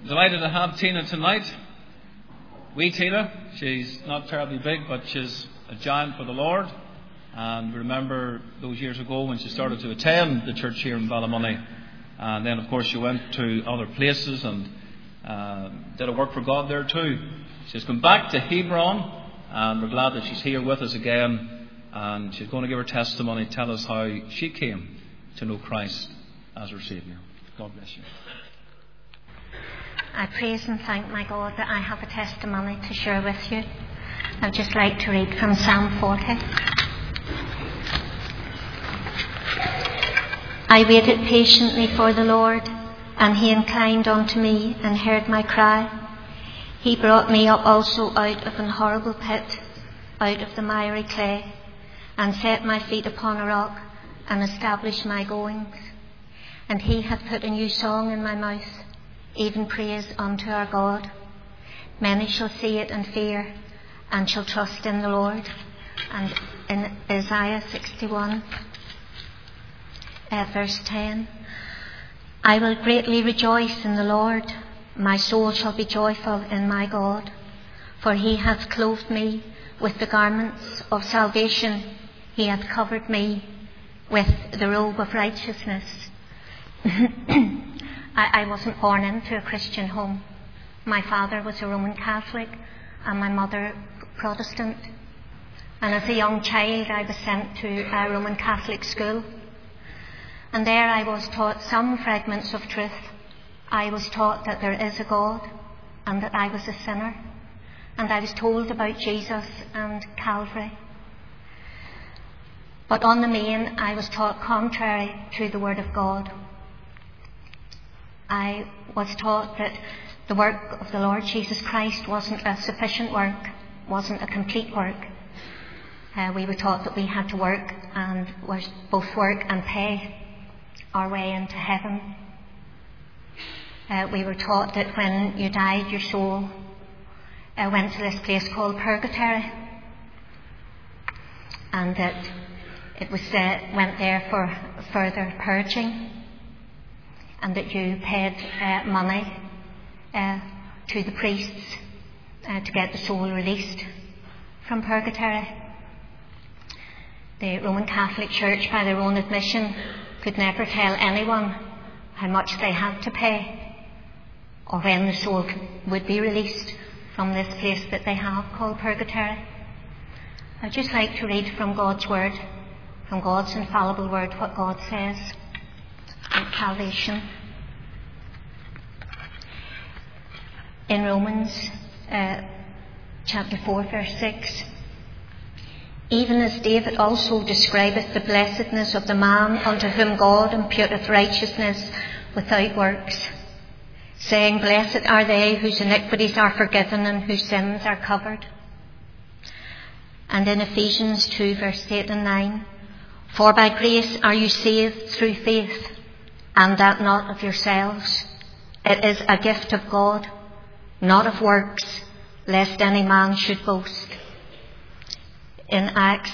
Delighted to have Tina tonight. Wee Tina, she's not terribly big, but she's a giant for the Lord. And remember those years ago when she started to attend the church here in Ballymoney. And then, of course, she went to other places and did a work for God there too. She's come back to Hebron, and we're glad that she's here with us again. And she's going to give her testimony, tell us how she came to know Christ as her Saviour. God bless you. I praise and thank my God that I have a testimony to share with you. I'd just like to read from Psalm 40. I waited patiently for the Lord, and he inclined unto me and heard my cry. He brought me up also out of an horrible pit, out of the miry clay, and set my feet upon a rock, and established my goings. And he hath put a new song in my mouth, even praise unto our God. Many shall see it and fear, and shall trust in the Lord. And in Isaiah 61, verse 10, I will greatly rejoice in the Lord. My soul shall be joyful in my God. For he hath clothed me with the garments of salvation. He hath covered me with the robe of righteousness. I wasn't born into a Christian home. My father was a Roman Catholic and my mother Protestant. And as a young child I was sent to a Roman Catholic school. And there I was taught some fragments of truth. I was taught that there is a God and that I was a sinner. And I was told about Jesus and Calvary. But on the main I was taught contrary to the Word of God. I was taught that the work of the Lord Jesus Christ wasn't a sufficient work, wasn't a complete work. We were taught that we had to work, and both work and pay our way into heaven. We were taught that when you died, your soul went to this place called purgatory, and that it was went there for further purging. And that you paid money to the priests to get the soul released from purgatory. The Roman Catholic Church, by their own admission, could never tell anyone how much they had to pay or when the soul would be released from this place that they have called purgatory. I'd just like to read from God's Word, from God's infallible Word, what God says about salvation. In Romans chapter 4 verse 6, even as David also describeth the blessedness of the man unto whom God imputeth righteousness without works, saying, blessed are they whose iniquities are forgiven and whose sins are covered. And in Ephesians 2 verse 8 and 9, for by grace are you saved through faith, and that not of yourselves. It is a gift of God, not of works, lest any man should boast. In Acts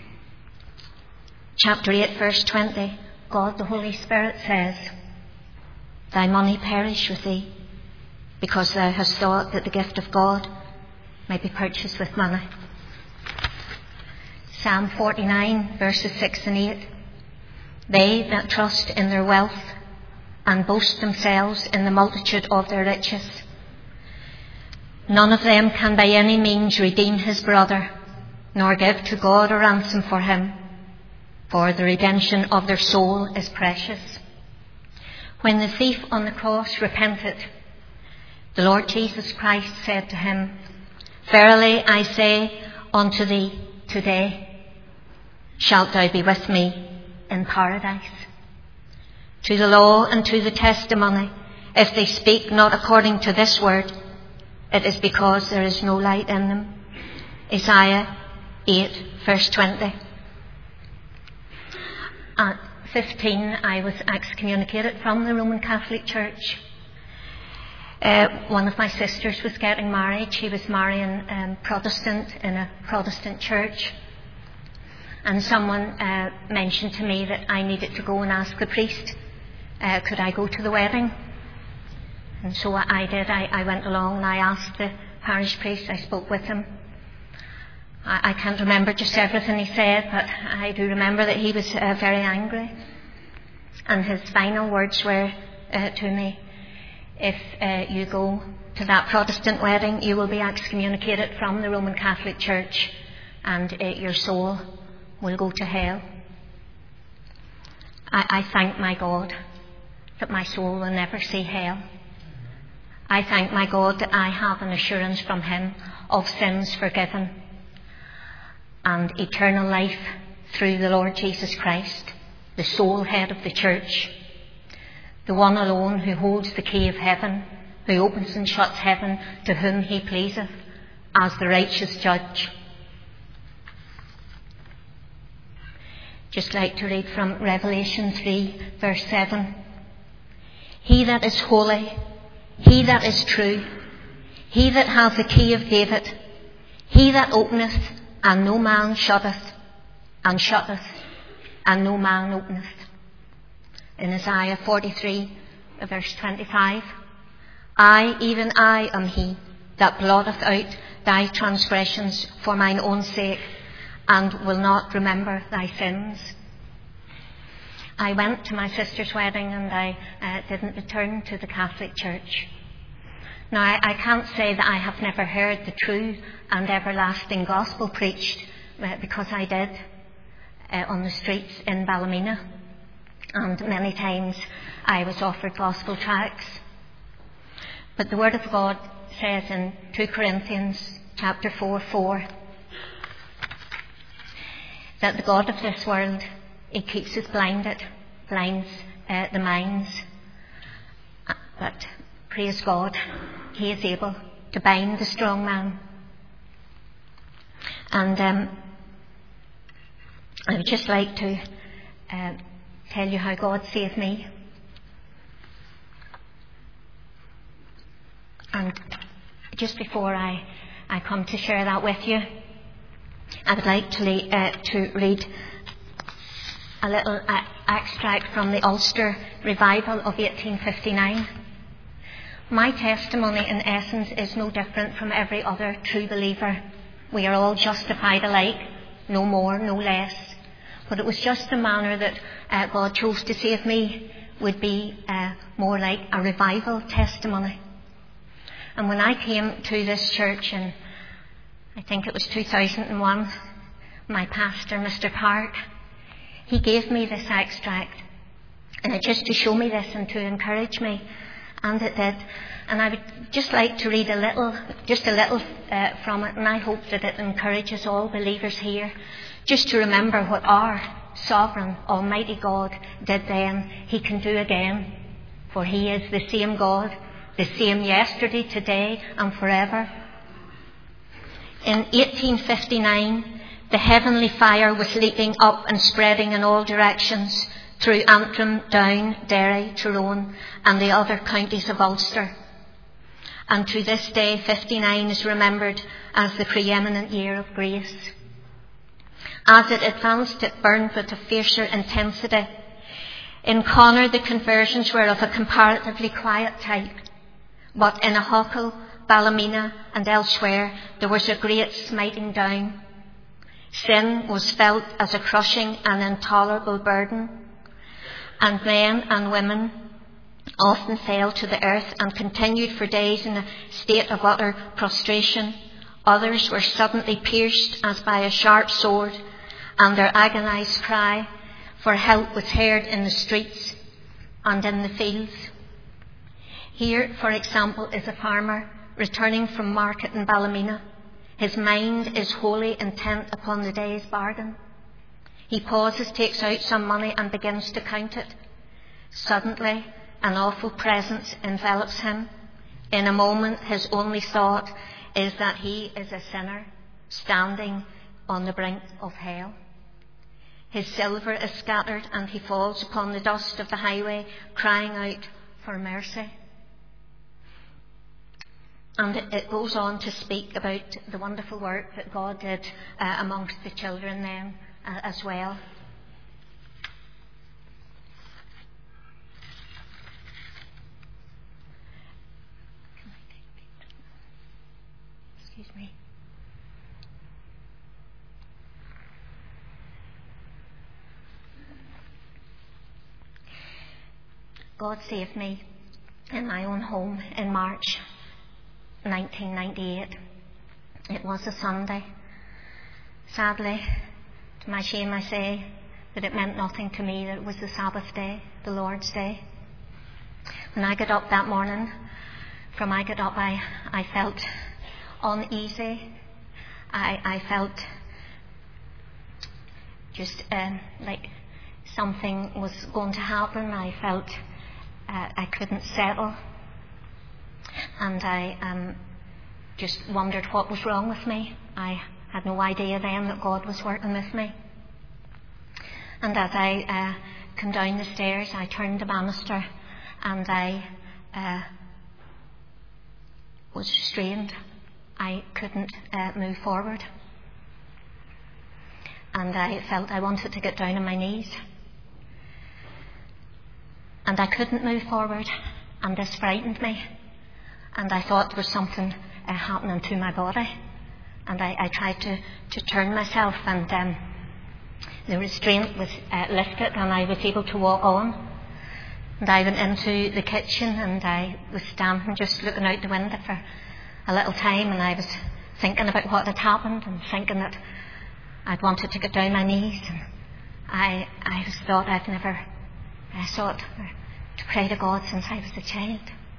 chapter 8 verse 20, God the Holy Spirit says, thy money perish with thee, because thou hast thought that the gift of God may be purchased with money. Psalm 49 verses 6 and 8, they that trust in their wealth and boast themselves in the multitude of their riches, none of them can by any means redeem his brother, nor give to God a ransom for him, for the redemption of their soul is precious. When the thief on the cross repented, the Lord Jesus Christ said to him, verily I say unto thee, today shalt thou be with me in paradise. To the law and to the testimony, if they speak not according to this word, it is because there is no light in them. Isaiah 8 verse 20. At 15 I was excommunicated from the Roman Catholic Church. One of my sisters was getting married. She was marrying Protestant in a Protestant church. And someone mentioned to me that I needed to go and ask the priest, could I go to the wedding? And so I did. I went along and I asked the parish priest. I spoke with him. I can't remember just everything he said, but I do remember that he was very angry. And his final words were to me, if you go to that Protestant wedding, you will be excommunicated from the Roman Catholic Church, and your soul will go to hell. I thank my God that my soul will never see hell. I thank my God that I have an assurance from him of sins forgiven and eternal life through the Lord Jesus Christ, the sole head of the church, the one alone who holds the key of heaven, who opens and shuts heaven to whom he pleaseth, as the righteous judge. Just like to read from Revelation 3, verse 7. He that is holy, he that is true, he that hath the key of David, he that openeth, and no man shutteth, and shutteth, and no man openeth. In Isaiah 43, verse 25. I, even I, am he that blotteth out thy transgressions for mine own sake, and will not remember thy sins. I went to my sister's wedding and I didn't return to the Catholic Church. Now, I can't say that I have never heard the true and everlasting gospel preached, because I did on the streets in Ballymena. And many times I was offered gospel tracts. But the Word of God says in 2 Corinthians chapter 4:4 that the God of this world, he keeps us blinded, blinds the minds. But praise God, he is able to bind the strong man. And I would just like to tell you how God saved me. And just before I come to share that with you, I would like to read a little extract from the Ulster Revival of 1859. My testimony, in essence, is no different from every other true believer. We are all justified alike, no more, no less. But it was just the manner that God chose to save me would be more like a revival testimony. And when I came to this church in, I think it was 2001, my pastor, Mr. Park, he gave me this extract, and just to show me this and to encourage me, and it did. And I would just like to read a little from it, and I hope that it encourages all believers here, just to remember what our sovereign, almighty God did then, he can do again, for he is the same God, the same yesterday, today, and forever. In 1859, the heavenly fire was leaping up and spreading in all directions through Antrim, Down, Derry, Tyrone, and the other counties of Ulster. And to this day, 59 is remembered as the preeminent year of grace. As it advanced, it burned with a fiercer intensity. In Connor, the conversions were of a comparatively quiet type, but in Ahackle, Ballymena, and elsewhere, there was a great smiting down. Sin was felt as a crushing and intolerable burden, and men and women often fell to the earth and continued for days in a state of utter prostration. Others were suddenly pierced as by a sharp sword, and their agonized cry for help was heard in the streets and in the fields. Here, for example, is a farmer returning from market in Ballymena. His mind is wholly intent upon the day's bargain. He pauses, takes out some money, and begins to count it. Suddenly, an awful presence envelops him. In a moment, his only thought is that he is a sinner standing on the brink of hell. His silver is scattered, and he falls upon the dust of the highway, crying out for mercy. And it goes on to speak about the wonderful work that God did amongst the children then as well. Excuse me. God saved me in my own home in March 1998. It was a Sunday. Sadly, to my shame I say that it meant nothing to me that it was the Sabbath day, the Lord's day. When I got up that morning, I felt uneasy. I felt just like something was going to happen. I felt I couldn't settle. And I just wondered what was wrong with me. I had no idea then that God was working with me. And as I came down the stairs, I turned the banister and I was restrained. I couldn't move forward. And I felt I wanted to get down on my knees. And I couldn't move forward, and this frightened me. And I thought there was something happening to my body. And I tried to turn myself, and the restraint was lifted, and I was able to walk on. And I went into the kitchen, and I was standing just looking out the window for a little time, and I was thinking about what had happened, and thinking that I'd wanted to get down on my knees. And I just thought I've never sought to pray to God since I was a child.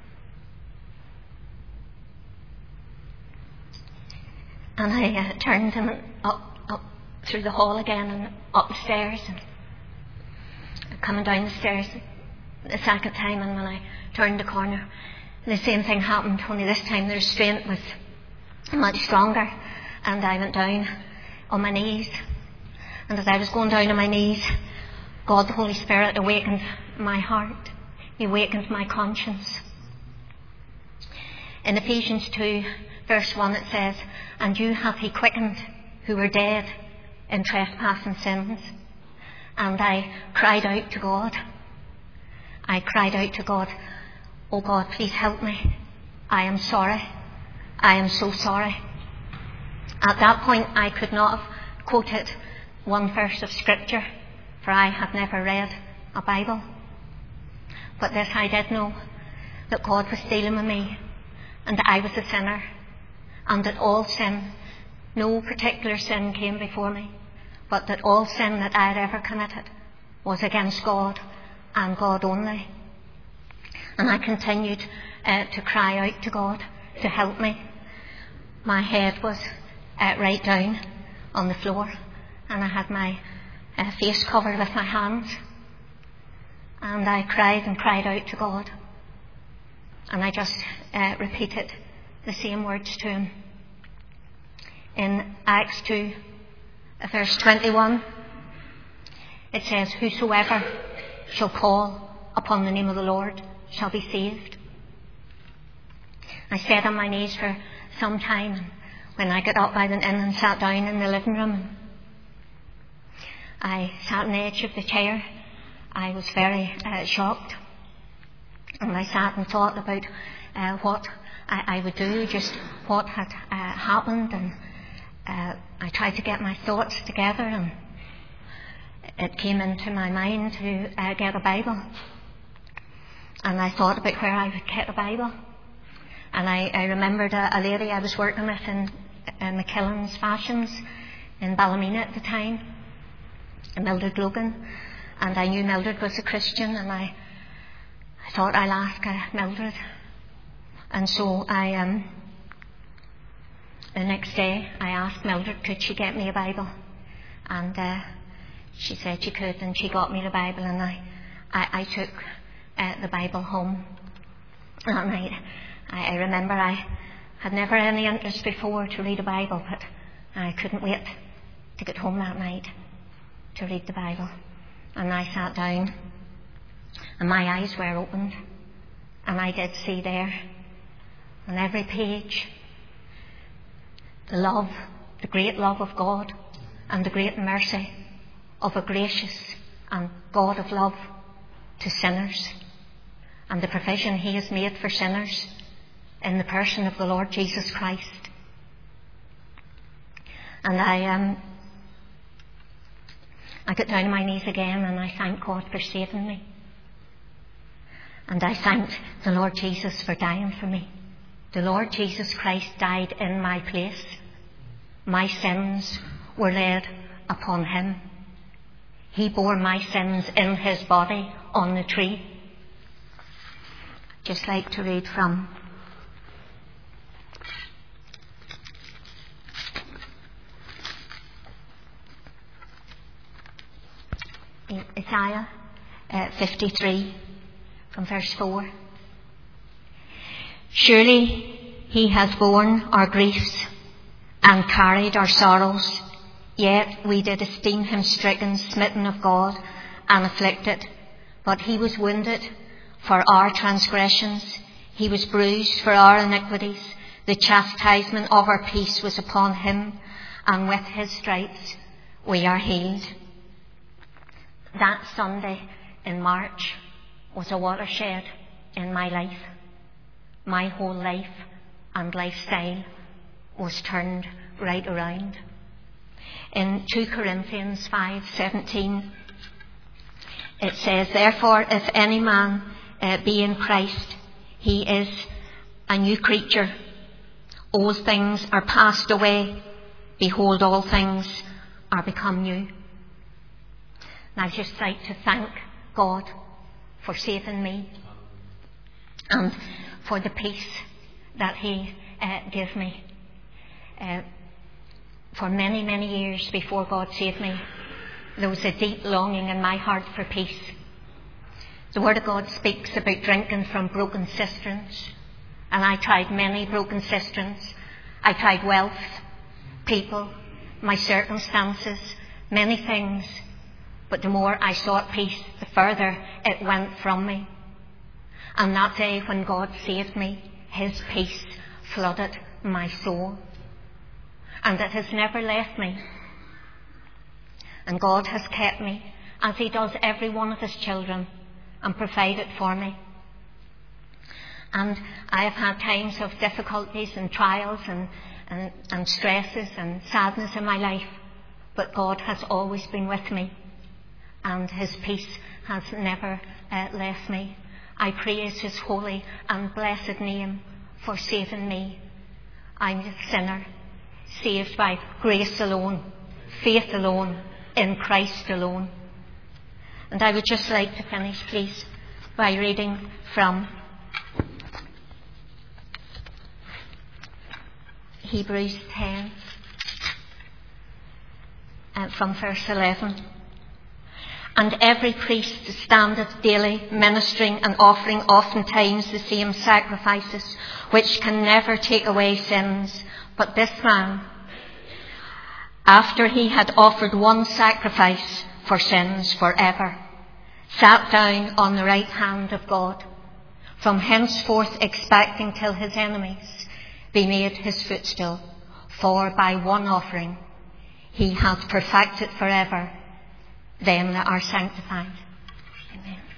And I turned and went up through the hall again and up the stairs, and coming down the stairs the second time, and when I turned the corner, the same thing happened, only this time the restraint was much stronger, and I went down on my knees. And as I was going down on my knees, God the Holy Spirit awakened my heart. He awakened my conscience. In Ephesians 2 verse 1 it says, "And you hath he quickened who were dead in trespass and sins." And I cried out to God. I cried out to God, "Oh God, please help me. I am sorry. I am so sorry." At that point I could not have quoted one verse of Scripture, for I had never read a Bible. But this I did know, that God was dealing with me, and that I was a sinner, and that all sin, no particular sin came before me, but that all sin that I had ever committed was against God and God only. And I continued to cry out to God to help me. My head was right down on the floor, and I had my face covered with my hands. And I cried and cried out to God. And I just repeated the same words to him. In Acts 2, verse 21, it says, "Whosoever shall call upon the name of the Lord shall be saved." I sat on my knees for some time, and when I got up, I went in and sat down in the living room. I sat on the edge of the chair. I was very shocked, and I sat and thought about what I would do, just what had happened, and I tried to get my thoughts together, and it came into my mind to get a Bible. And I thought about where I would get a Bible, and I remembered a lady I was working with in McKillen's Fashions in Ballymena at the time, Mildred Logan, and I knew Mildred was a Christian, and I thought I'll ask Mildred. And so the next day I asked Mildred could she get me a Bible, and she said she could, and she got me the Bible, and I took the Bible home that night. I remember I had never any interest before to read a Bible, but I couldn't wait to get home that night to read the Bible. And I sat down, and my eyes were opened, and I did see there on every page the love, the great love of God, and the great mercy of a gracious and God of love to sinners, and the provision he has made for sinners in the person of the Lord Jesus Christ. And I got down on my knees again and I thanked God for saving me. And I thanked the Lord Jesus for dying for me. The Lord Jesus Christ died in my place. My sins were laid upon him. He bore my sins in his body on the tree. Just like to read from Isaiah 53 from verse 4. Surely he has borne our griefs and carried our sorrows, yet we did esteem him stricken, smitten of God, and afflicted. But he was wounded for our transgressions, he was bruised for our iniquities. The chastisement of our peace was upon him, and with his stripes we are healed. That Sunday in March was a watershed in my life. My whole life and lifestyle was turned right around. In 2 Corinthians 5:17, it says, therefore, if any man be in Christ, he is a new creature. Old things are passed away. Behold, all things are become new. And I'd just like to thank God for saving me and for the peace that he gave me. For many, many years before God saved me, there was a deep longing in my heart for peace. The Word of God speaks about drinking from broken cisterns, and I tried many broken cisterns. I tried wealth, people, my circumstances, many things. But the more I sought peace, the further it went from me. And that day when God saved me, his peace flooded my soul. And it has never left me. And God has kept me, as he does every one of his children, and provided for me. And I have had times of difficulties and trials and stresses and sadness in my life. But God has always been with me. And his peace has never left me. I praise his holy and blessed name for saving me. I'm a sinner, saved by grace alone, faith alone, in Christ alone. And I would just like to finish, please, by reading from Hebrews 10, from verse 11. And every priest standeth daily ministering and offering oftentimes the same sacrifices, which can never take away sins. But this man, after he had offered one sacrifice for sins forever, sat down on the right hand of God, from henceforth expecting till his enemies be made his footstool. For by one offering he hath perfected forever them that are sanctified. Amen.